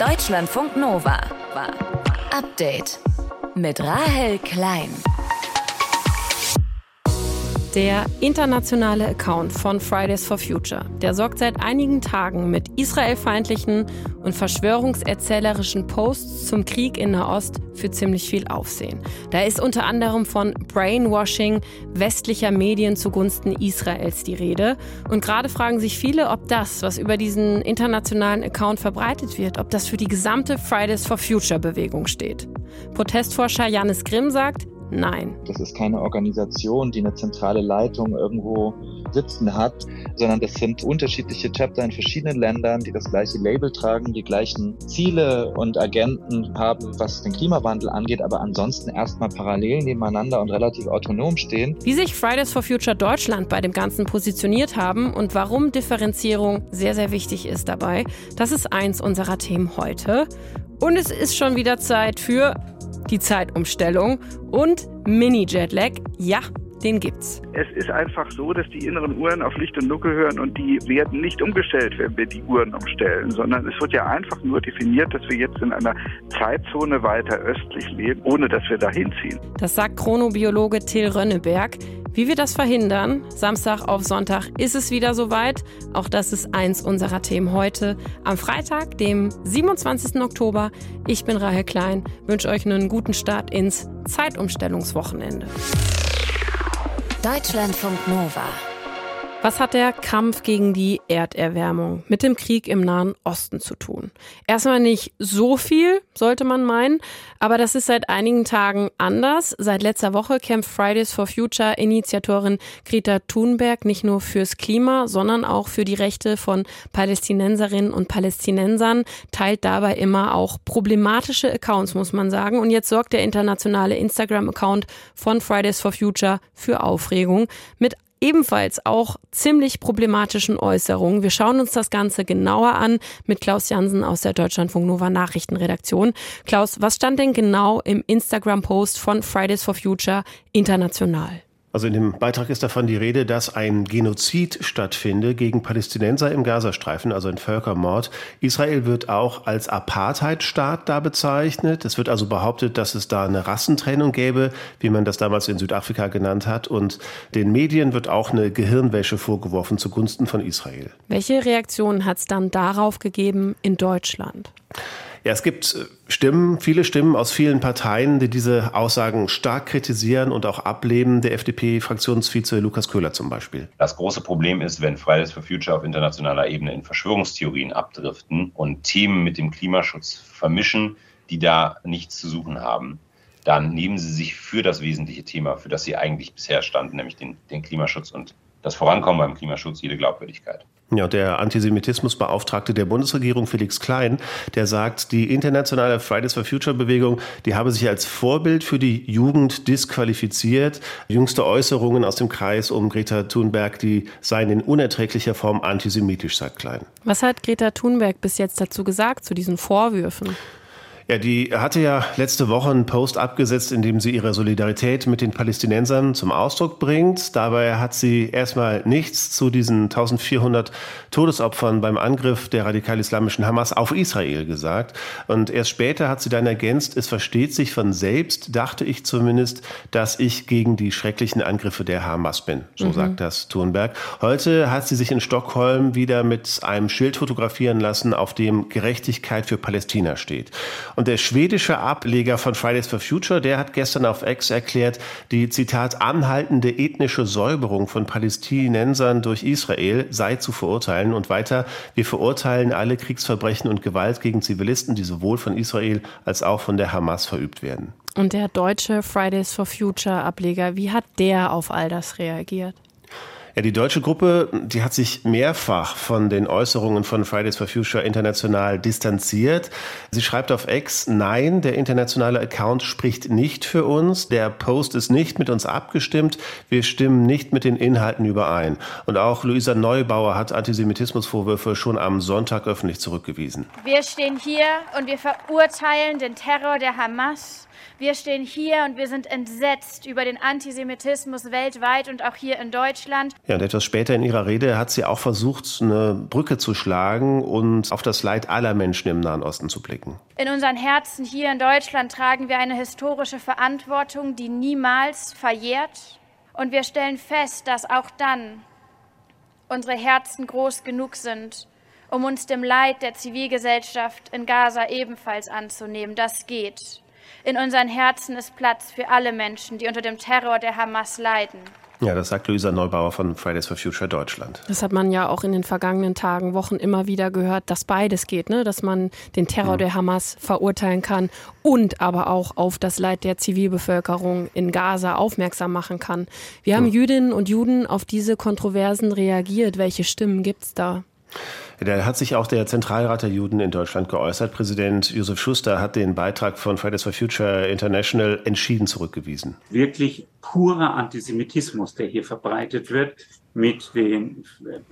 Deutschlandfunk Nova. Update mit Rahel Klein. Der internationale Account von Fridays for Future, der sorgt seit einigen Tagen mit israelfeindlichen und verschwörungserzählerischen Posts zum Krieg in Nahost für ziemlich viel Aufsehen. Da ist unter anderem von Brainwashing westlicher Medien zugunsten Israels die Rede. Und gerade fragen sich viele, ob das, was über diesen internationalen Account verbreitet wird, ob das für die gesamte Fridays for Future Bewegung steht. Protestforscher Janis Grimm sagt, nein. Das ist keine Organisation, die eine zentrale Leitung irgendwo sitzen hat, sondern das sind unterschiedliche Chapter in verschiedenen Ländern, die das gleiche Label tragen, die gleichen Ziele und Agenten haben, was den Klimawandel angeht, aber ansonsten erstmal parallel nebeneinander und relativ autonom stehen. Wie sich Fridays for Future Deutschland bei dem Ganzen positioniert haben und warum Differenzierung sehr, sehr wichtig ist dabei, das ist eins unserer Themen heute. Und es ist schon wieder Zeit für die Zeitumstellung und Mini-Jetlag. Ja, den gibt's. Es ist einfach so, dass die inneren Uhren auf Licht und Dunkel hören und die werden nicht umgestellt, wenn wir die Uhren umstellen, sondern es wird ja einfach nur definiert, dass wir jetzt in einer Zeitzone weiter östlich leben, ohne dass wir dahin ziehen. Das sagt Chronobiologe Till Rönneberg. Wie wir das verhindern, Samstag auf Sonntag ist es wieder soweit. Auch das ist eins unserer Themen heute. Am Freitag, dem 27. Oktober. Ich bin Rahel Klein, wünsche euch einen guten Start ins Zeitumstellungswochenende. Deutschlandfunk Nova. Was hat der Kampf gegen die Erderwärmung mit dem Krieg im Nahen Osten zu tun? Erstmal nicht so viel, sollte man meinen, aber das ist seit einigen Tagen anders. Seit letzter Woche kämpft Fridays for Future Initiatorin Greta Thunberg nicht nur fürs Klima, sondern auch für die Rechte von Palästinenserinnen und Palästinensern, teilt dabei immer auch problematische Accounts, muss man sagen. Und jetzt sorgt der internationale Instagram-Account von Fridays for Future für Aufregung mit ebenfalls auch ziemlich problematischen Äußerungen. Wir schauen uns das Ganze genauer an mit Klaus Jansen aus der Deutschlandfunk Nova Nachrichtenredaktion. Klaus, was stand denn genau im Instagram-Post von Fridays for Future international? Also in dem Beitrag ist davon die Rede, dass ein Genozid stattfinde gegen Palästinenser im Gazastreifen, also ein Völkermord. Israel wird auch als Apartheidstaat da bezeichnet. Es wird also behauptet, dass es da eine Rassentrennung gäbe, wie man das damals in Südafrika genannt hat. Und den Medien wird auch eine Gehirnwäsche vorgeworfen zugunsten von Israel. Welche Reaktionen hat es dann darauf gegeben in Deutschland? Ja, es gibt viele Stimmen aus vielen Parteien, die diese Aussagen stark kritisieren und auch ablehnen. Der FDP-Fraktionsvize Lukas Köhler zum Beispiel. Das große Problem ist, wenn Fridays for Future auf internationaler Ebene in Verschwörungstheorien abdriften und Themen mit dem Klimaschutz vermischen, die da nichts zu suchen haben, dann nehmen sie sich für das wesentliche Thema, für das sie eigentlich bisher standen, nämlich den Klimaschutz und das Vorankommen beim Klimaschutz, jede Glaubwürdigkeit. Ja, der Antisemitismusbeauftragte der Bundesregierung Felix Klein, der sagt, die internationale Fridays for Future Bewegung, die habe sich als Vorbild für die Jugend disqualifiziert. Jüngste Äußerungen aus dem Kreis um Greta Thunberg, die seien in unerträglicher Form antisemitisch, sagt Klein. Was hat Greta Thunberg bis jetzt dazu gesagt, zu diesen Vorwürfen? Ja, die hatte ja letzte Woche einen Post abgesetzt, in dem sie ihre Solidarität mit den Palästinensern zum Ausdruck bringt. Dabei hat sie erstmal nichts zu diesen 1400 Todesopfern beim Angriff der radikal-islamischen Hamas auf Israel gesagt. Und erst später hat sie dann ergänzt, es versteht sich von selbst, dachte ich zumindest, dass ich gegen die schrecklichen Angriffe der Hamas bin. So sagt das Thunberg. Heute hat sie sich in Stockholm wieder mit einem Schild fotografieren lassen, auf dem Gerechtigkeit für Palästina steht. Und der schwedische Ableger von Fridays for Future, der hat gestern auf X erklärt, die, Zitat, anhaltende ethnische Säuberung von Palästinensern durch Israel sei zu verurteilen. Und weiter, wir verurteilen alle Kriegsverbrechen und Gewalt gegen Zivilisten, die sowohl von Israel als auch von der Hamas verübt werden. Und der deutsche Fridays for Future Ableger, wie hat der auf all das reagiert? Ja, die deutsche Gruppe, die hat sich mehrfach von den Äußerungen von Fridays for Future international distanziert. Sie schreibt auf X, nein, der internationale Account spricht nicht für uns. Der Post ist nicht mit uns abgestimmt. Wir stimmen nicht mit den Inhalten überein. Und auch Luisa Neubauer hat Antisemitismusvorwürfe schon am Sonntag öffentlich zurückgewiesen. Wir stehen hier und wir verurteilen den Terror der Hamas. Wir stehen hier und wir sind entsetzt über den Antisemitismus weltweit und auch hier in Deutschland. Ja, und etwas später in ihrer Rede hat sie auch versucht, eine Brücke zu schlagen und auf das Leid aller Menschen im Nahen Osten zu blicken. In unseren Herzen hier in Deutschland tragen wir eine historische Verantwortung, die niemals verjährt. Und wir stellen fest, dass auch dann unsere Herzen groß genug sind, um uns dem Leid der Zivilgesellschaft in Gaza ebenfalls anzunehmen. Das geht. In unseren Herzen ist Platz für alle Menschen, die unter dem Terror der Hamas leiden. Ja, das sagt Luisa Neubauer von Fridays for Future Deutschland. Das hat man ja auch in den vergangenen Tagen, Wochen immer wieder gehört, dass beides geht, ne? Dass man den Terror der Hamas verurteilen kann und aber auch auf das Leid der Zivilbevölkerung in Gaza aufmerksam machen kann. Wie haben Jüdinnen und Juden auf diese Kontroversen reagiert? Welche Stimmen gibt's da? Da hat sich auch der Zentralrat der Juden in Deutschland geäußert. Präsident Josef Schuster hat den Beitrag von Fridays for Future International entschieden zurückgewiesen. Wirklich purer Antisemitismus, der hier verbreitet wird, mit den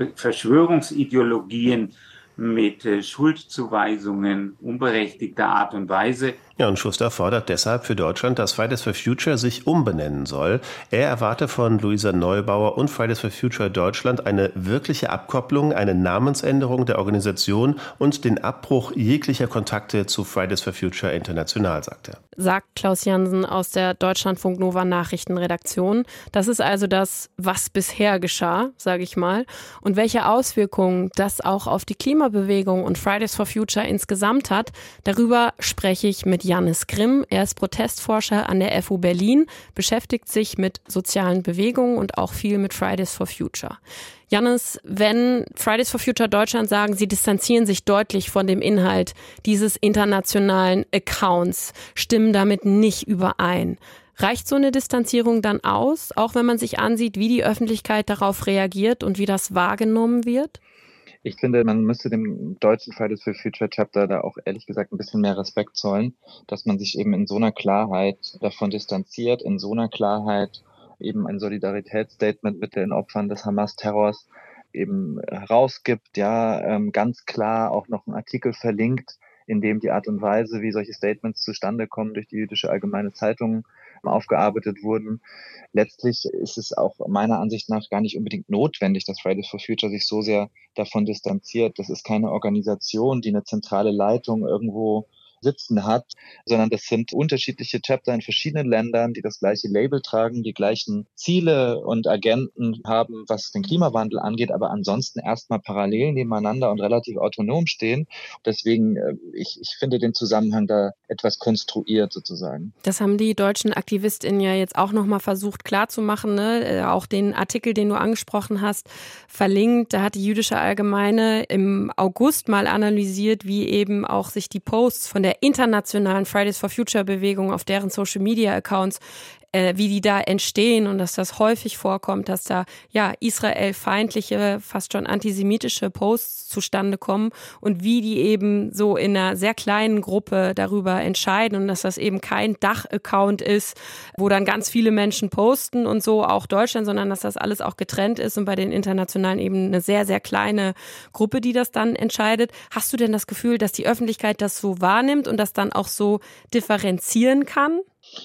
Verschwörungsideologien, mit Schuldzuweisungen unberechtigter Art und Weise. Ja, und Schuster fordert deshalb für Deutschland, dass Fridays for Future sich umbenennen soll. Er erwarte von Luisa Neubauer und Fridays for Future Deutschland eine wirkliche Abkopplung, eine Namensänderung der Organisation und den Abbruch jeglicher Kontakte zu Fridays for Future International, sagt er. Sagt Klaus Jansen aus der Deutschlandfunk Nova Nachrichtenredaktion. Das ist also das, was bisher geschah, sage ich mal. Und welche Auswirkungen das auch auf die Klimabewegung und Fridays for Future insgesamt hat, darüber spreche ich mit Jannis Grimm. Er ist Protestforscher an der FU Berlin, beschäftigt sich mit sozialen Bewegungen und auch viel mit Fridays for Future. Jannis, wenn Fridays for Future Deutschland sagen, sie distanzieren sich deutlich von dem Inhalt dieses internationalen Accounts, stimmen damit nicht überein. Reicht so eine Distanzierung dann aus, auch wenn man sich ansieht, wie die Öffentlichkeit darauf reagiert und wie das wahrgenommen wird? Ich finde, man müsste dem deutschen Fridays for Future Chapter da auch ehrlich gesagt ein bisschen mehr Respekt zollen, dass man sich eben in so einer Klarheit davon distanziert, in so einer Klarheit eben ein Solidaritätsstatement mit den Opfern des Hamas-Terrors eben herausgibt, ganz klar auch noch einen Artikel verlinkt, in dem die Art und Weise, wie solche Statements zustande kommen, durch die Jüdische Allgemeine Zeitung aufgearbeitet wurden. Letztlich ist es auch meiner Ansicht nach gar nicht unbedingt notwendig, dass Fridays for Future sich so sehr davon distanziert. Das ist keine Organisation, die eine zentrale Leitung irgendwo sitzen hat, sondern das sind unterschiedliche Chapter in verschiedenen Ländern, die das gleiche Label tragen, die gleichen Ziele und Agenten haben, was den Klimawandel angeht, aber ansonsten erstmal parallel nebeneinander und relativ autonom stehen. Deswegen, ich finde den Zusammenhang da etwas konstruiert sozusagen. Das haben die deutschen AktivistInnen ja jetzt auch nochmal versucht klarzumachen, ne? Auch den Artikel, den du angesprochen hast, verlinkt. Da hat die Jüdische Allgemeine im August mal analysiert, wie eben auch sich die Posts von der internationalen Fridays for Future Bewegung auf deren Social Media Accounts, wie die da entstehen und dass das häufig vorkommt, dass da israelfeindliche, fast schon antisemitische Posts zustande kommen und wie die eben so in einer sehr kleinen Gruppe darüber entscheiden und dass das eben kein Dach-Account ist, wo dann ganz viele Menschen posten und so, auch Deutschland, sondern dass das alles auch getrennt ist und bei den internationalen eben eine sehr, sehr kleine Gruppe, die das dann entscheidet. Hast du denn das Gefühl, dass die Öffentlichkeit das so wahrnimmt und das dann auch so differenzieren kann?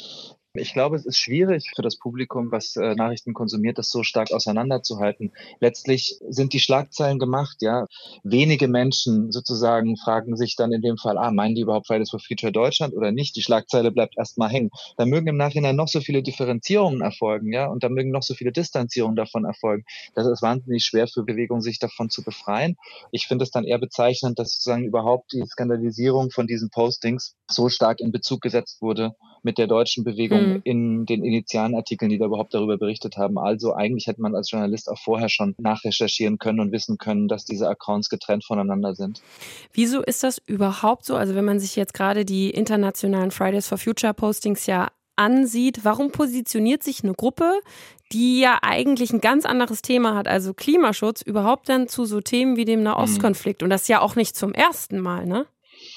Ich glaube, es ist schwierig für das Publikum, was Nachrichten konsumiert, das so stark auseinanderzuhalten. Letztlich sind die Schlagzeilen gemacht, ja. Wenige Menschen sozusagen fragen sich dann in dem Fall, meinen die überhaupt Fridays for Future Deutschland oder nicht? Die Schlagzeile bleibt erstmal hängen. Da mögen im Nachhinein noch so viele Differenzierungen erfolgen, ja, und da mögen noch so viele Distanzierungen davon erfolgen. Das ist wahnsinnig schwer für Bewegungen, sich davon zu befreien. Ich finde es dann eher bezeichnend, dass sozusagen überhaupt die Skandalisierung von diesen Postings so stark in Bezug gesetzt wurde mit der deutschen Bewegung in den initialen Artikeln, die da überhaupt darüber berichtet haben. Also eigentlich hätte man als Journalist auch vorher schon nachrecherchieren können und wissen können, dass diese Accounts getrennt voneinander sind. Wieso ist das überhaupt so? Also wenn man sich jetzt gerade die internationalen Fridays for Future Postings ja ansieht, warum positioniert sich eine Gruppe, die ja eigentlich ein ganz anderes Thema hat, also Klimaschutz, überhaupt dann zu so Themen wie dem Nahostkonflikt? Und das ja auch nicht zum ersten Mal, ne?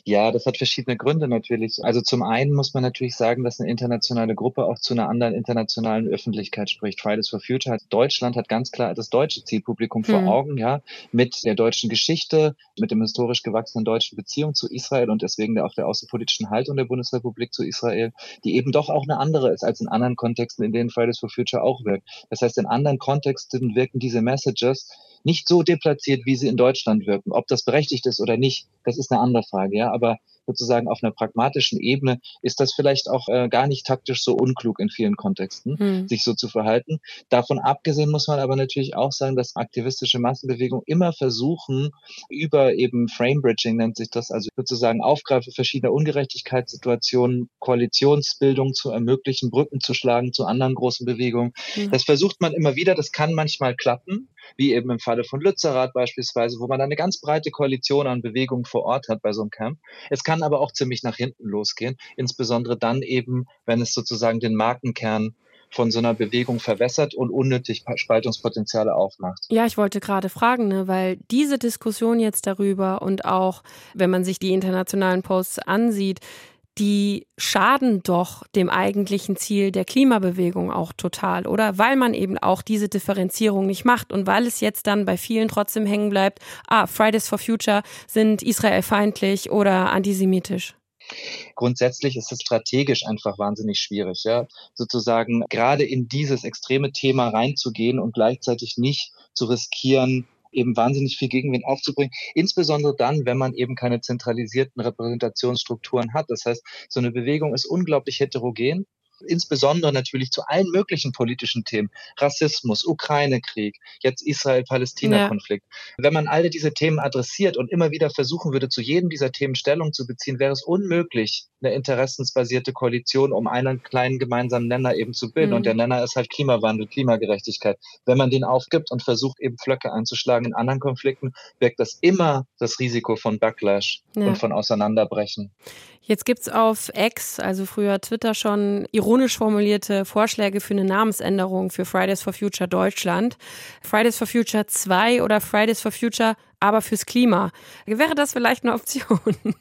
Ja, das hat verschiedene Gründe natürlich. Also zum einen muss man natürlich sagen, dass eine internationale Gruppe auch zu einer anderen internationalen Öffentlichkeit spricht. Fridays for Future, Deutschland hat ganz klar das deutsche Zielpublikum vor Augen, ja, mit der deutschen Geschichte, mit dem historisch gewachsenen deutschen Beziehung zu Israel und deswegen auch der außenpolitischen Haltung der Bundesrepublik zu Israel, die eben doch auch eine andere ist als in anderen Kontexten, in denen Fridays for Future auch wirkt. Das heißt, in anderen Kontexten wirken diese Messages nicht so deplatziert, wie sie in Deutschland wirken. Ob das berechtigt ist oder nicht, das ist eine andere Frage, ja, aber sozusagen auf einer pragmatischen Ebene ist das vielleicht auch gar nicht taktisch so unklug in vielen Kontexten, sich so zu verhalten. Davon abgesehen muss man aber natürlich auch sagen, dass aktivistische Massenbewegungen immer versuchen, über eben Framebridging nennt sich das, also sozusagen Aufgreifen verschiedener Ungerechtigkeitssituationen, Koalitionsbildung zu ermöglichen, Brücken zu schlagen zu anderen großen Bewegungen. Das versucht man immer wieder, das kann manchmal klappen, wie eben im Falle von Lützerath beispielsweise, wo man eine ganz breite Koalition an Bewegungen vor Ort hat bei so einem Camp. Es kann aber auch ziemlich nach hinten losgehen, insbesondere dann eben, wenn es sozusagen den Markenkern von so einer Bewegung verwässert und unnötig Spaltungspotenziale aufmacht. Ja, ich wollte gerade fragen, ne, weil diese Diskussion jetzt darüber und auch, wenn man sich die internationalen Posts ansieht, die schaden doch dem eigentlichen Ziel der Klimabewegung auch total, oder? Weil man eben auch diese Differenzierung nicht macht und weil es jetzt dann bei vielen trotzdem hängen bleibt, Fridays for Future sind israelfeindlich oder antisemitisch. Grundsätzlich ist es strategisch einfach wahnsinnig schwierig, ja, sozusagen gerade in dieses extreme Thema reinzugehen und gleichzeitig nicht zu riskieren, eben wahnsinnig viel Gegenwind aufzubringen, insbesondere dann, wenn man eben keine zentralisierten Repräsentationsstrukturen hat. Das heißt, so eine Bewegung ist unglaublich heterogen, insbesondere natürlich zu allen möglichen politischen Themen, Rassismus, Ukraine-Krieg, jetzt Israel-Palästina-Konflikt. Ja. Wenn man alle diese Themen adressiert und immer wieder versuchen würde, zu jedem dieser Themen Stellung zu beziehen, wäre es unmöglich, eine interessensbasierte Koalition um einen kleinen gemeinsamen Nenner eben zu bilden. Und der Nenner ist halt Klimawandel, Klimagerechtigkeit. Wenn man den aufgibt und versucht, eben Pflöcke einzuschlagen in anderen Konflikten, birgt das immer das Risiko von Backlash und von Auseinanderbrechen. Jetzt gibt's auf X, also früher Twitter, schon ironisch formulierte Vorschläge für eine Namensänderung für Fridays for Future Deutschland. Fridays for Future 2 oder Fridays for Future, aber fürs Klima. Wäre das vielleicht eine Option?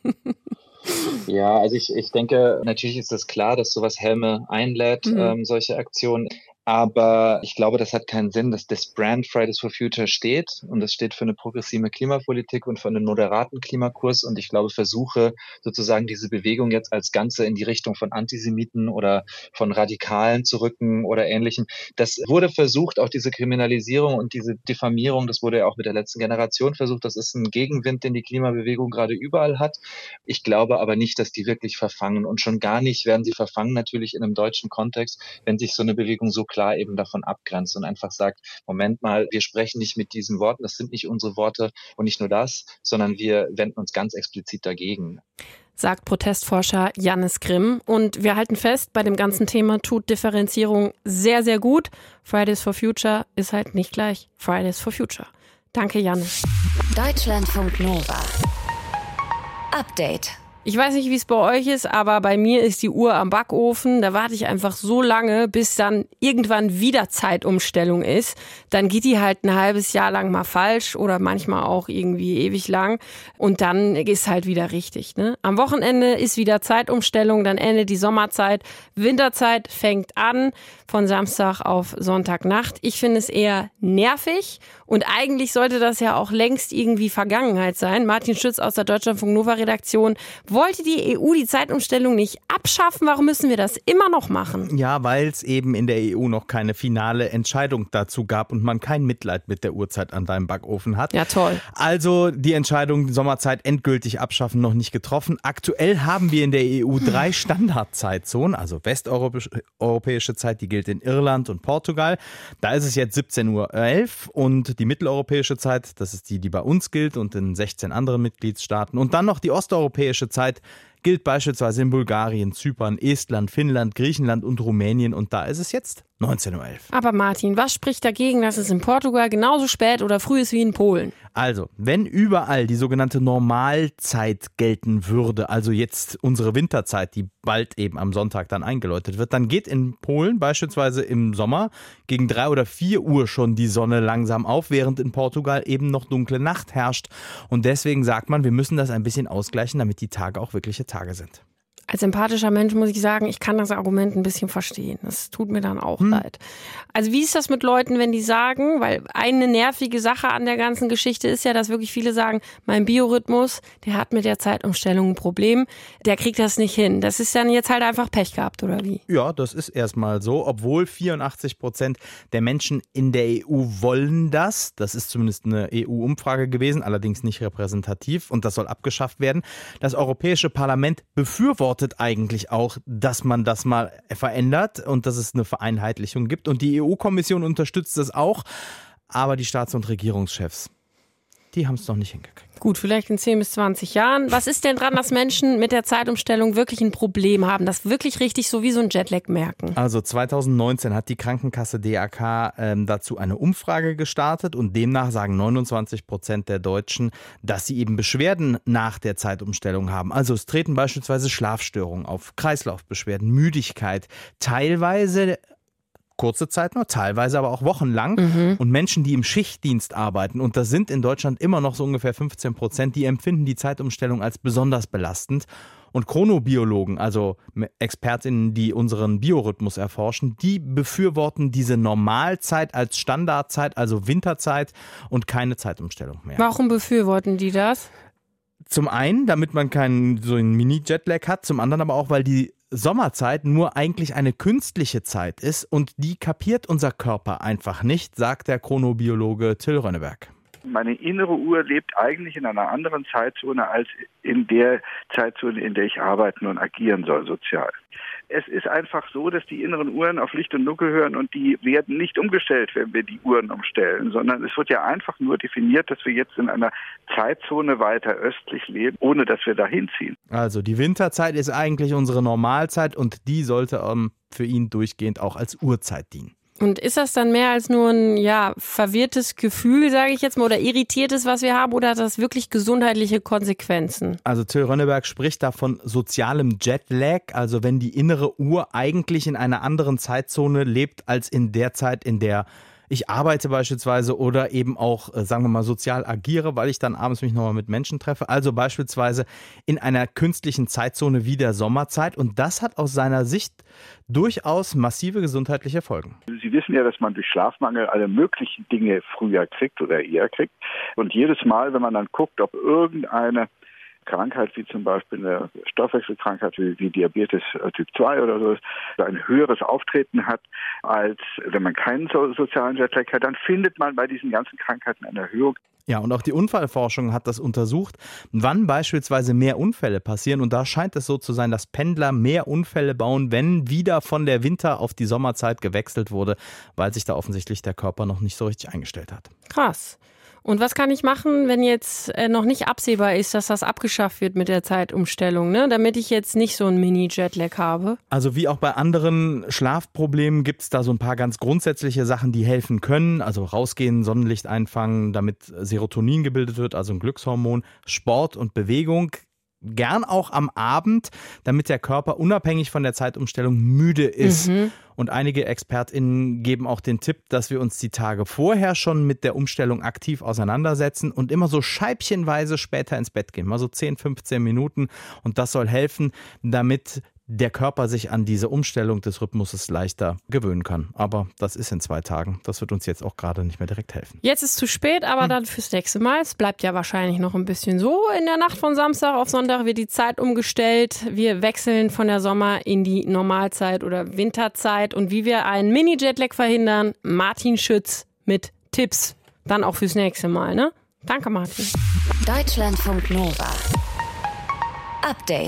Ja, also ich denke, natürlich ist das klar, dass sowas Helme einlädt, solche Aktionen. Aber ich glaube, das hat keinen Sinn, dass das Brand Fridays for Future steht. Und das steht für eine progressive Klimapolitik und für einen moderaten Klimakurs. Und ich glaube, Versuche, sozusagen diese Bewegung jetzt als Ganze in die Richtung von Antisemiten oder von Radikalen zu rücken oder Ähnlichem. Das wurde versucht, auch diese Kriminalisierung und diese Diffamierung, das wurde ja auch mit der letzten Generation versucht. Das ist ein Gegenwind, den die Klimabewegung gerade überall hat. Ich glaube aber nicht, dass die wirklich verfangen. Und schon gar nicht werden sie verfangen, natürlich in einem deutschen Kontext, wenn sich so eine Bewegung so klar eben davon abgrenzt und einfach sagt, Moment mal, wir sprechen nicht mit diesen Worten, das sind nicht unsere Worte und nicht nur das, sondern wir wenden uns ganz explizit dagegen. Sagt Protestforscher Jannis Grimm. Und wir halten fest, bei dem ganzen Thema tut Differenzierung sehr, sehr gut. Fridays for Future ist halt nicht gleich Fridays for Future. Danke, Jannis. Deutschlandfunk Nova. Update. Ich weiß nicht, wie es bei euch ist, aber bei mir ist die Uhr am Backofen. Da warte ich einfach so lange, bis dann irgendwann wieder Zeitumstellung ist. Dann geht die halt ein halbes Jahr lang mal falsch oder manchmal auch irgendwie ewig lang. Und dann ist halt wieder richtig, ne? Am Wochenende ist wieder Zeitumstellung, dann endet die Sommerzeit. Winterzeit fängt an von Samstag auf Sonntagnacht. Ich finde es eher nervig und eigentlich sollte das ja auch längst irgendwie Vergangenheit sein. Martin Schütz aus der Deutschlandfunk Nova Redaktion: Wollte die EU die Zeitumstellung nicht abschaffen? Warum müssen wir das immer noch machen? Ja, weil es eben in der EU noch keine finale Entscheidung dazu gab und man kein Mitleid mit der Uhrzeit an deinem Backofen hat. Ja, toll. Also die Entscheidung, die Sommerzeit endgültig abschaffen, noch nicht getroffen. Aktuell haben wir in der EU 3 Standardzeitzonen, also westeuropäische Zeit, die gilt in Irland und Portugal. Da ist es jetzt 17:11 Uhr und die mitteleuropäische Zeit, das ist die bei uns gilt und in 16 anderen Mitgliedstaaten. Und dann noch die osteuropäische Zeit, gilt beispielsweise in Bulgarien, Zypern, Estland, Finnland, Griechenland und Rumänien und da ist es jetzt 19:11 Uhr. Aber Martin, was spricht dagegen, dass es in Portugal genauso spät oder früh ist wie in Polen? Also, wenn überall die sogenannte Normalzeit gelten würde, also jetzt unsere Winterzeit, die bald eben am Sonntag dann eingeläutet wird, dann geht in Polen beispielsweise im Sommer gegen 3 oder 4 Uhr schon die Sonne langsam auf, während in Portugal eben noch dunkle Nacht herrscht. Und deswegen sagt man, wir müssen das ein bisschen ausgleichen, damit die Tage auch wirkliche Tage sind. Als empathischer Mensch muss ich sagen, ich kann das Argument ein bisschen verstehen. Das tut mir dann auch leid. Also wie ist das mit Leuten, wenn die sagen, weil eine nervige Sache an der ganzen Geschichte ist ja, dass wirklich viele sagen, mein Biorhythmus, der hat mit der Zeitumstellung ein Problem, der kriegt das nicht hin. Das ist dann jetzt halt einfach Pech gehabt, oder wie? Ja, das ist erstmal so, obwohl 84% der Menschen in der EU wollen das. Das ist zumindest eine EU-Umfrage gewesen, allerdings nicht repräsentativ und das soll abgeschafft werden. Das Europäische Parlament befürwortet eigentlich auch, dass man das mal verändert und dass es eine Vereinheitlichung gibt. Und die EU-Kommission unterstützt das auch. Aber die Staats- und Regierungschefs, die haben es noch nicht hingekriegt. Gut, vielleicht in 10 bis 20 Jahren. Was ist denn dran, dass Menschen mit der Zeitumstellung wirklich ein Problem haben, das wirklich richtig so wie so ein Jetlag merken? Also 2019 hat die Krankenkasse DAK dazu eine Umfrage gestartet und demnach sagen 29% der Deutschen, dass sie eben Beschwerden nach der Zeitumstellung haben. Also es treten beispielsweise Schlafstörungen auf, Kreislaufbeschwerden, Müdigkeit, teilweise kurze Zeit nur, teilweise aber auch wochenlang. Und Menschen, die im Schichtdienst arbeiten, und das sind in Deutschland immer noch so ungefähr 15%, die empfinden die Zeitumstellung als besonders belastend. Und Chronobiologen, also ExpertInnen, die unseren Biorhythmus erforschen, die befürworten diese Normalzeit als Standardzeit, also Winterzeit und keine Zeitumstellung mehr. Warum befürworten die das? Zum einen, damit man keinen so einen Mini-Jetlag hat, zum anderen aber auch, weil die Sommerzeit nur eigentlich eine künstliche Zeit ist und die kapiert unser Körper einfach nicht, sagt der Chronobiologe Till Rönneberg. Meine innere Uhr lebt eigentlich in einer anderen Zeitzone als in der Zeitzone, in der ich arbeiten und agieren soll, sozial. Es ist einfach so, dass die inneren Uhren auf Licht und Dunkel hören und die werden nicht umgestellt, wenn wir die Uhren umstellen, sondern es wird ja einfach nur definiert, dass wir jetzt in einer Zeitzone weiter östlich leben, ohne dass wir da hinziehen. Also die Winterzeit ist eigentlich unsere Normalzeit und die sollte für ihn durchgehend auch als Uhrzeit dienen. Und ist das dann mehr als nur ein verwirrtes Gefühl, sage ich jetzt mal, oder irritiertes, was wir haben, oder hat das wirklich gesundheitliche Konsequenzen? Also Till Rönneberg spricht da von sozialem Jetlag, also wenn die innere Uhr eigentlich in einer anderen Zeitzone lebt als in der Zeit, in der ich arbeite beispielsweise oder eben auch, sagen wir mal, sozial agiere, weil ich dann abends mich nochmal mit Menschen treffe. Also beispielsweise in einer künstlichen Zeitzone wie der Sommerzeit. Und das hat aus seiner Sicht durchaus massive gesundheitliche Folgen. Sie wissen ja, dass man durch Schlafmangel alle möglichen Dinge früher kriegt oder eher kriegt. Und jedes Mal, wenn man dann guckt, ob irgendeine Krankheit, wie zum Beispiel eine Stoffwechselkrankheit wie Diabetes Typ 2 oder so, ein höheres Auftreten hat, als wenn man keinen sozialen Jetlag hat, dann findet man bei diesen ganzen Krankheiten eine Erhöhung. Ja, und auch die Unfallforschung hat das untersucht, wann beispielsweise mehr Unfälle passieren. Und da scheint es so zu sein, dass Pendler mehr Unfälle bauen, wenn wieder von der Winter- auf die Sommerzeit gewechselt wurde, weil sich da offensichtlich der Körper noch nicht so richtig eingestellt hat. Krass. Und was kann ich machen, wenn jetzt noch nicht absehbar ist, dass das abgeschafft wird mit der Zeitumstellung, ne? Damit ich jetzt nicht so einen Mini-Jetlag habe? Also wie auch bei anderen Schlafproblemen gibt es da so ein paar ganz grundsätzliche Sachen, die helfen können. Also rausgehen, Sonnenlicht einfangen, damit Serotonin gebildet wird, also ein Glückshormon, Sport und Bewegung. Gern auch am Abend, damit der Körper unabhängig von der Zeitumstellung müde ist. Und einige ExpertInnen geben auch den Tipp, dass wir uns die Tage vorher schon mit der Umstellung aktiv auseinandersetzen und immer so scheibchenweise später ins Bett gehen. Mal so 10, 15 Minuten. Und das soll helfen, damit der Körper sich an diese Umstellung des Rhythmuses leichter gewöhnen kann. Aber das ist in 2 Tagen. Das wird uns jetzt auch gerade nicht mehr direkt helfen. Jetzt ist zu spät, aber dann fürs nächste Mal. Es bleibt ja wahrscheinlich noch ein bisschen so. In der Nacht von Samstag auf Sonntag wird die Zeit umgestellt. Wir wechseln von der Sommer- in die Normalzeit oder Winterzeit. Und wie wir einen Mini-Jetlag verhindern, Martin Schütz mit Tipps. Dann auch fürs nächste Mal, ne? Danke, Martin. Deutschlandfunk Nova. Update.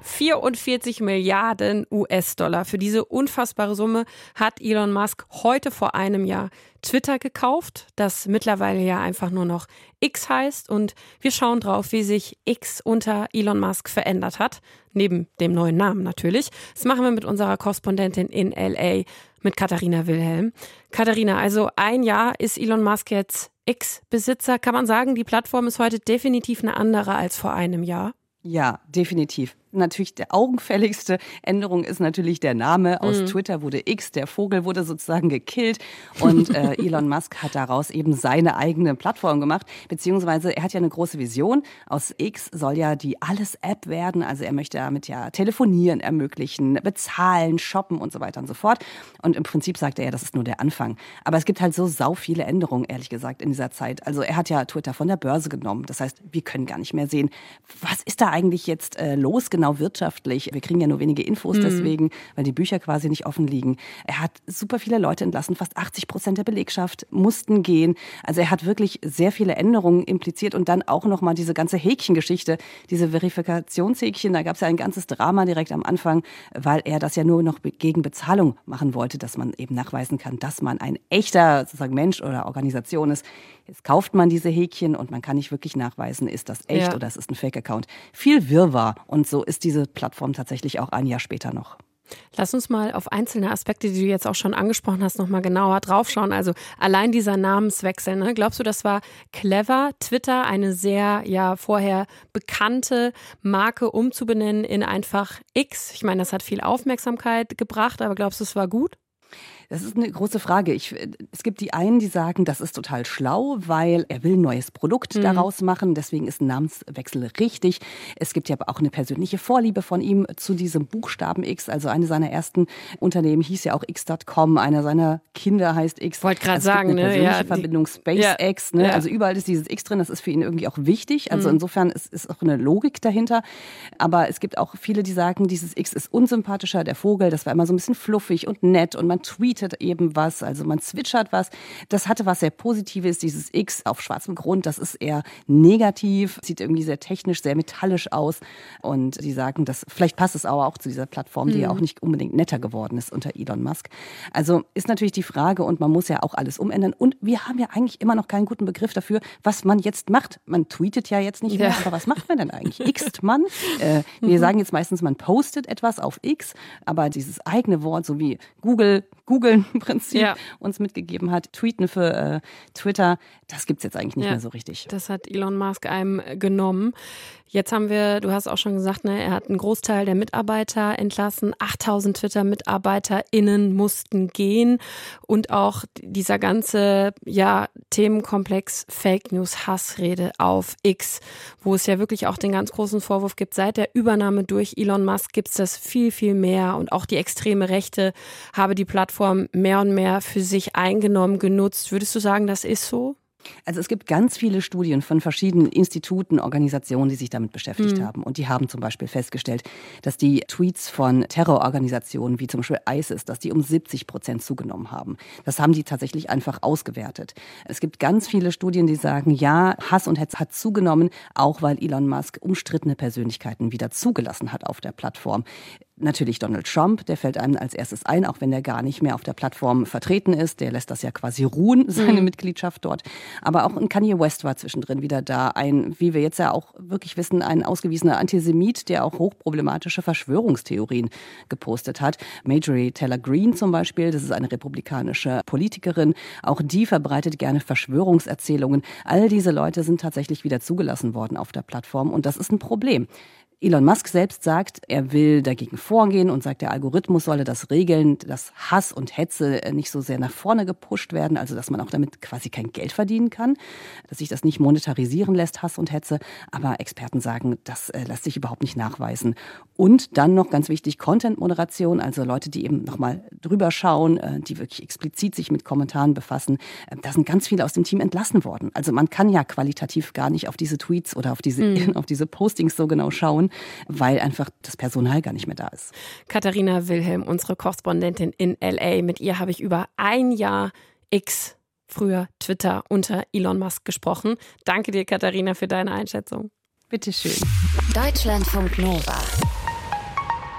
44 Milliarden US-Dollar. Für diese unfassbare Summe hat Elon Musk heute vor einem Jahr Twitter gekauft, das mittlerweile ja einfach nur noch X heißt. Und wir schauen drauf, wie sich X unter Elon Musk verändert hat. Neben dem neuen Namen natürlich. Das machen wir mit unserer Korrespondentin in L.A., mit Katharina Wilhelm. Katharina, also ein Jahr ist Elon Musk jetzt X-Besitzer. Kann man sagen, die Plattform ist heute definitiv eine andere als vor einem Jahr? Ja, definitiv. Natürlich der augenfälligste Änderung ist natürlich der Name. Aus Twitter wurde X, der Vogel wurde sozusagen gekillt und Elon Musk hat daraus eben seine eigene Plattform gemacht, beziehungsweise er hat ja eine große Vision. Aus X soll ja die Alles-App werden, also er möchte damit ja telefonieren ermöglichen, bezahlen, shoppen und so weiter und so fort. Und im Prinzip sagt er ja, das ist nur der Anfang. Aber es gibt halt so sau viele Änderungen, ehrlich gesagt, in dieser Zeit. Also er hat ja Twitter von der Börse genommen. Das heißt, wir können gar nicht mehr sehen, was ist da eigentlich jetzt los, genau wirtschaftlich. Wir kriegen ja nur wenige Infos deswegen, weil die Bücher quasi nicht offen liegen. Er hat super viele Leute entlassen, fast 80% der Belegschaft mussten gehen. Also er hat wirklich sehr viele Änderungen impliziert und dann auch nochmal diese ganze Häkchengeschichte, diese Verifikationshäkchen, da gab es ja ein ganzes Drama direkt am Anfang, weil er das ja nur noch gegen Bezahlung machen wollte, dass man eben nachweisen kann, dass man ein echter sozusagen Mensch oder Organisation ist. Jetzt kauft man diese Häkchen und man kann nicht wirklich nachweisen, ist das echt oder es ist ein Fake-Account. Viel Wirrwarr und so ist diese Plattform tatsächlich auch ein Jahr später noch. Lass uns mal auf einzelne Aspekte, die du jetzt auch schon angesprochen hast, nochmal genauer draufschauen. Also allein dieser Namenswechsel, ne? Glaubst du, das war clever, Twitter, eine sehr vorher bekannte Marke umzubenennen in einfach X? Ich meine, das hat viel Aufmerksamkeit gebracht, aber glaubst du, es war gut? Das ist eine große Frage. Es gibt die einen, die sagen, das ist total schlau, weil er will ein neues Produkt daraus machen. Deswegen ist ein Namenswechsel richtig. Es gibt ja aber auch eine persönliche Vorliebe von ihm zu diesem Buchstaben X. Also eine seiner ersten Unternehmen hieß ja auch X.com. Einer seiner Kinder heißt X. Wollte gerade sagen, eine persönliche Verbindung SpaceX. Ne? Also überall ist dieses X drin. Das ist für ihn irgendwie auch wichtig. Also insofern ist auch eine Logik dahinter. Aber es gibt auch viele, die sagen, dieses X ist unsympathischer. Der Vogel, das war immer so ein bisschen fluffig und nett und man tweetet eben was, also man zwitschert was. Das hatte was sehr Positives, dieses X auf schwarzem Grund, das ist eher negativ, sieht irgendwie sehr technisch, sehr metallisch aus und sie sagen, dass vielleicht passt es aber auch zu dieser Plattform, die ja auch nicht unbedingt netter geworden ist unter Elon Musk. Also ist natürlich die Frage und man muss ja auch alles umändern und wir haben ja eigentlich immer noch keinen guten Begriff dafür, was man jetzt macht. Man tweetet ja jetzt nicht mehr, aber was macht man denn eigentlich?Xt man? Wir sagen jetzt meistens, man postet etwas auf X, aber dieses eigene Wort, so wie Google im Prinzip uns mitgegeben hat, Tweeten für Twitter, das gibt's jetzt eigentlich nicht mehr so richtig. Das hat Elon Musk einem genommen. Jetzt haben wir, du hast auch schon gesagt, ne, er hat einen Großteil der Mitarbeiter entlassen. 8000 Twitter-MitarbeiterInnen mussten gehen. Und auch dieser ganze Themenkomplex Fake News, Hassrede auf X, wo es ja wirklich auch den ganz großen Vorwurf gibt, seit der Übernahme durch Elon Musk gibt es das viel, viel mehr. Und auch die extreme Rechte habe die Plattform mehr und mehr für sich eingenommen, genutzt. Würdest du sagen, das ist so? Also es gibt ganz viele Studien von verschiedenen Instituten, Organisationen, die sich damit beschäftigt haben. Und die haben zum Beispiel festgestellt, dass die Tweets von Terrororganisationen wie zum Beispiel ISIS, dass die um 70% zugenommen haben. Das haben die tatsächlich einfach ausgewertet. Es gibt ganz viele Studien, die sagen, ja, Hass und Hetze hat zugenommen, auch weil Elon Musk umstrittene Persönlichkeiten wieder zugelassen hat auf der Plattform. Natürlich Donald Trump, der fällt einem als erstes ein, auch wenn der gar nicht mehr auf der Plattform vertreten ist. Der lässt das ja quasi ruhen, seine Mitgliedschaft dort. Aber auch ein Kanye West war zwischendrin wieder da. Ein, wie wir jetzt ja auch wirklich wissen, ein ausgewiesener Antisemit, der auch hochproblematische Verschwörungstheorien gepostet hat. Marjorie Taylor Greene zum Beispiel, das ist eine republikanische Politikerin. Auch die verbreitet gerne Verschwörungserzählungen. All diese Leute sind tatsächlich wieder zugelassen worden auf der Plattform und das ist ein Problem. Elon Musk selbst sagt, er will dagegen vorgehen und sagt, der Algorithmus solle das regeln, dass Hass und Hetze nicht so sehr nach vorne gepusht werden, also dass man auch damit quasi kein Geld verdienen kann, dass sich das nicht monetarisieren lässt, Hass und Hetze. Aber Experten sagen, das lässt sich überhaupt nicht nachweisen. Und dann noch ganz wichtig, Content-Moderation, also Leute, die eben nochmal drüber schauen, die wirklich explizit sich mit Kommentaren befassen. Da sind ganz viele aus dem Team entlassen worden. Also man kann ja qualitativ gar nicht auf diese Tweets oder auf diese Postings so genau schauen, weil einfach das Personal gar nicht mehr da ist. Katharina Wilhelm, unsere Korrespondentin in L.A. Mit ihr habe ich über ein Jahr X, früher Twitter, unter Elon Musk gesprochen. Danke dir, Katharina, für deine Einschätzung. Bitteschön. Deutschlandfunk Nova.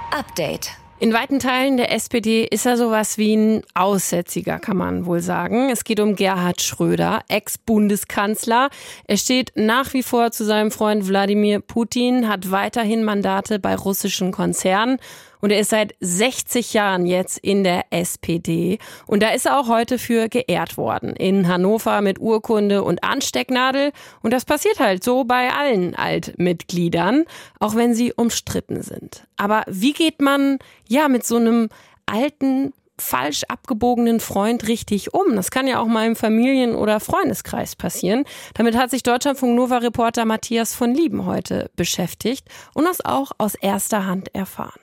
Update. In weiten Teilen der SPD ist er sowas wie ein Aussätziger, kann man wohl sagen. Es geht um Gerhard Schröder, Ex-Bundeskanzler. Er steht nach wie vor zu seinem Freund Wladimir Putin, hat weiterhin Mandate bei russischen Konzernen. Und er ist seit 60 Jahren jetzt in der SPD. Und da ist er auch heute für geehrt worden. In Hannover mit Urkunde und Anstecknadel. Und das passiert halt so bei allen Altmitgliedern, auch wenn sie umstritten sind. Aber wie geht man mit so einem alten, falsch abgebogenen Freund richtig um? Das kann ja auch mal im Familien- oder Freundeskreis passieren. Damit hat sich Deutschlandfunk Nova-Reporter Matthias von Lieben heute beschäftigt und das auch aus erster Hand erfahren.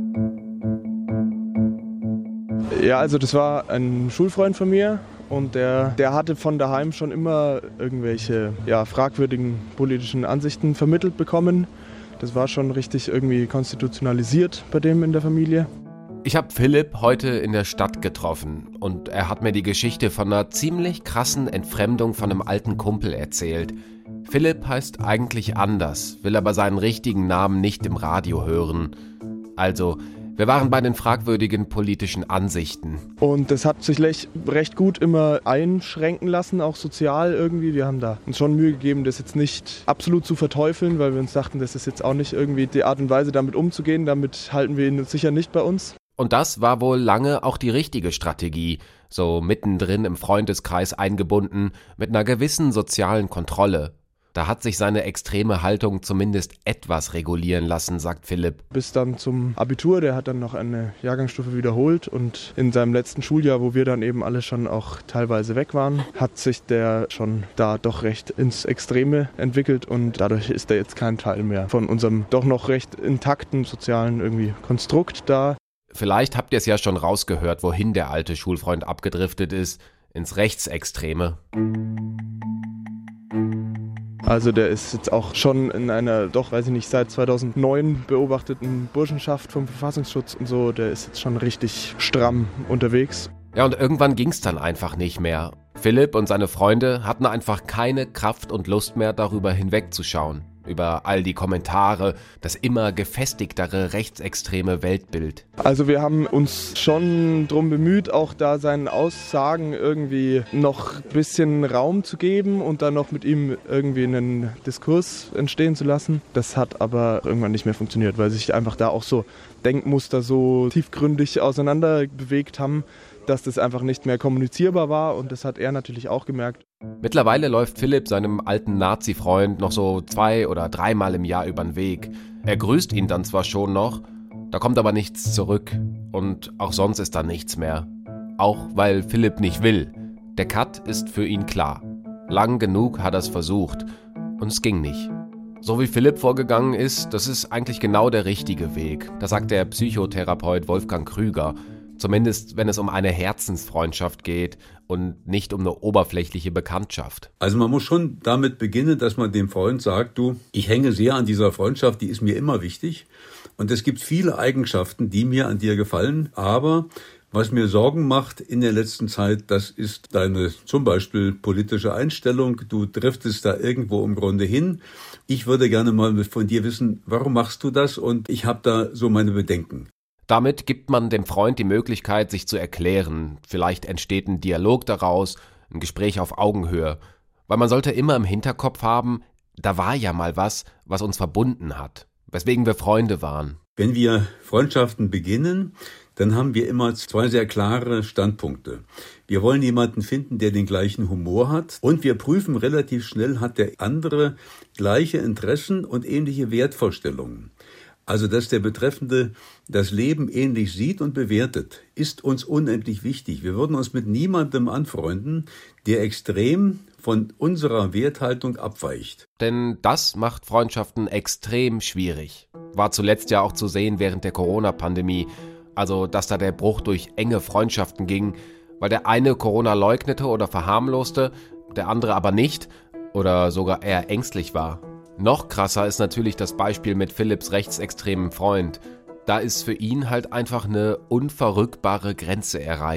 Ja, also das war ein Schulfreund von mir und der hatte von daheim schon immer irgendwelche fragwürdigen politischen Ansichten vermittelt bekommen. Das war schon richtig irgendwie konstitutionalisiert bei dem in der Familie. Ich habe Philipp heute in der Stadt getroffen und er hat mir die Geschichte von einer ziemlich krassen Entfremdung von einem alten Kumpel erzählt. Philipp heißt eigentlich anders, will aber seinen richtigen Namen nicht im Radio hören. Also, wir waren bei den fragwürdigen politischen Ansichten. Und das hat sich recht gut immer einschränken lassen, auch sozial irgendwie. Wir haben da uns schon Mühe gegeben, das jetzt nicht absolut zu verteufeln, weil wir uns dachten, das ist jetzt auch nicht irgendwie die Art und Weise, damit umzugehen. Damit halten wir ihn sicher nicht bei uns. Und das war wohl lange auch die richtige Strategie, so mittendrin im Freundeskreis eingebunden, mit einer gewissen sozialen Kontrolle. Da hat sich seine extreme Haltung zumindest etwas regulieren lassen, sagt Philipp. Bis dann zum Abitur, der hat dann noch eine Jahrgangsstufe wiederholt und in seinem letzten Schuljahr, wo wir dann eben alle schon auch teilweise weg waren, hat sich der schon da doch recht ins Extreme entwickelt und dadurch ist er jetzt kein Teil mehr von unserem doch noch recht intakten sozialen irgendwie Konstrukt da. Vielleicht habt ihr es ja schon rausgehört, wohin der alte Schulfreund abgedriftet ist, ins Rechtsextreme. Also der ist jetzt auch schon in einer, seit 2009 beobachteten Burschenschaft vom Verfassungsschutz und so, der ist jetzt schon richtig stramm unterwegs. Ja, und irgendwann ging's dann einfach nicht mehr. Philipp und seine Freunde hatten einfach keine Kraft und Lust mehr, darüber hinwegzuschauen. Über all die Kommentare, das immer gefestigtere rechtsextreme Weltbild. Also wir haben uns schon drum bemüht, auch da seinen Aussagen irgendwie noch ein bisschen Raum zu geben und dann noch mit ihm irgendwie einen Diskurs entstehen zu lassen. Das hat aber irgendwann nicht mehr funktioniert, weil sich einfach da auch so Denkmuster so tiefgründig auseinander bewegt haben, dass das einfach nicht mehr kommunizierbar war und das hat er natürlich auch gemerkt. Mittlerweile läuft Philipp seinem alten Nazi-Freund noch so 2- oder 3-mal im Jahr über den Weg. Er grüßt ihn dann zwar schon noch, da kommt aber nichts zurück und auch sonst ist da nichts mehr. Auch weil Philipp nicht will. Der Cut ist für ihn klar. Lang genug hat er es versucht und es ging nicht. So wie Philipp vorgegangen ist, das ist eigentlich genau der richtige Weg. Das sagt der Psychotherapeut Wolfgang Krüger. Zumindest, wenn es um eine Herzensfreundschaft geht und nicht um eine oberflächliche Bekanntschaft. Also man muss schon damit beginnen, dass man dem Freund sagt, du, ich hänge sehr an dieser Freundschaft, die ist mir immer wichtig. Und es gibt viele Eigenschaften, die mir an dir gefallen. Aber was mir Sorgen macht in der letzten Zeit, das ist deine zum Beispiel politische Einstellung. Du driftest da irgendwo im Grunde hin. Ich würde gerne mal von dir wissen, warum machst du das? Und ich habe da so meine Bedenken. Damit gibt man dem Freund die Möglichkeit, sich zu erklären. Vielleicht entsteht ein Dialog daraus, ein Gespräch auf Augenhöhe. Weil man sollte immer im Hinterkopf haben, da war ja mal was uns verbunden hat, weswegen wir Freunde waren. Wenn wir Freundschaften beginnen, dann haben wir immer 2 sehr klare Standpunkte. Wir wollen jemanden finden, der den gleichen Humor hat und wir prüfen relativ schnell, hat der andere gleiche Interessen und ähnliche Wertvorstellungen. Also, dass der Betreffende das Leben ähnlich sieht und bewertet, ist uns unendlich wichtig. Wir würden uns mit niemandem anfreunden, der extrem von unserer Werthaltung abweicht. Denn das macht Freundschaften extrem schwierig. War zuletzt ja auch zu sehen während der Corona-Pandemie. Also, dass da der Bruch durch enge Freundschaften ging, weil der eine Corona leugnete oder verharmloste, der andere aber nicht oder sogar eher ängstlich war. Noch krasser ist natürlich das Beispiel mit Philipps rechtsextremen Freund. Da ist für ihn halt einfach eine unverrückbare Grenze erreicht.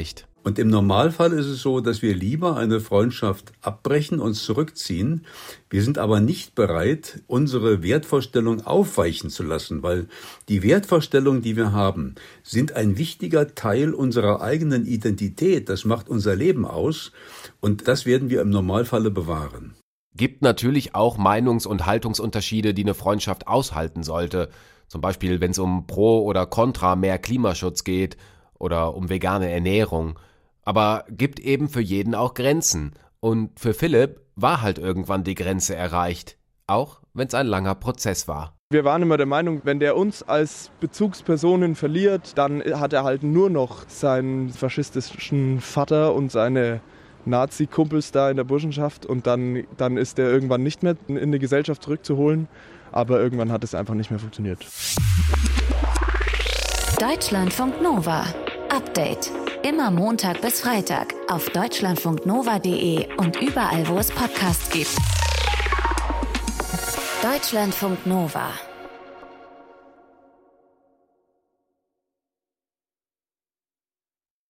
Und im Normalfall ist es so, dass wir lieber eine Freundschaft abbrechen, uns zurückziehen. Wir sind aber nicht bereit, unsere Wertvorstellung aufweichen zu lassen, weil die Wertvorstellungen, die wir haben, sind ein wichtiger Teil unserer eigenen Identität. Das macht unser Leben aus und das werden wir im Normalfall bewahren. Gibt natürlich auch Meinungs- und Haltungsunterschiede, die eine Freundschaft aushalten sollte. Zum Beispiel, wenn es um Pro oder Contra mehr Klimaschutz geht oder um vegane Ernährung. Aber gibt eben für jeden auch Grenzen. Und für Philipp war halt irgendwann die Grenze erreicht. Auch wenn es ein langer Prozess war. Wir waren immer der Meinung, wenn der uns als Bezugspersonen verliert, dann hat er halt nur noch seinen faschistischen Vater und seine Nazi-Kumpels da in der Burschenschaft. Und dann ist der irgendwann nicht mehr in die Gesellschaft zurückzuholen. Aber irgendwann hat es einfach nicht mehr funktioniert. Deutschlandfunk Nova. Update. Immer Montag bis Freitag auf deutschlandfunknova.de und überall, wo es Podcasts gibt. Deutschlandfunk Nova.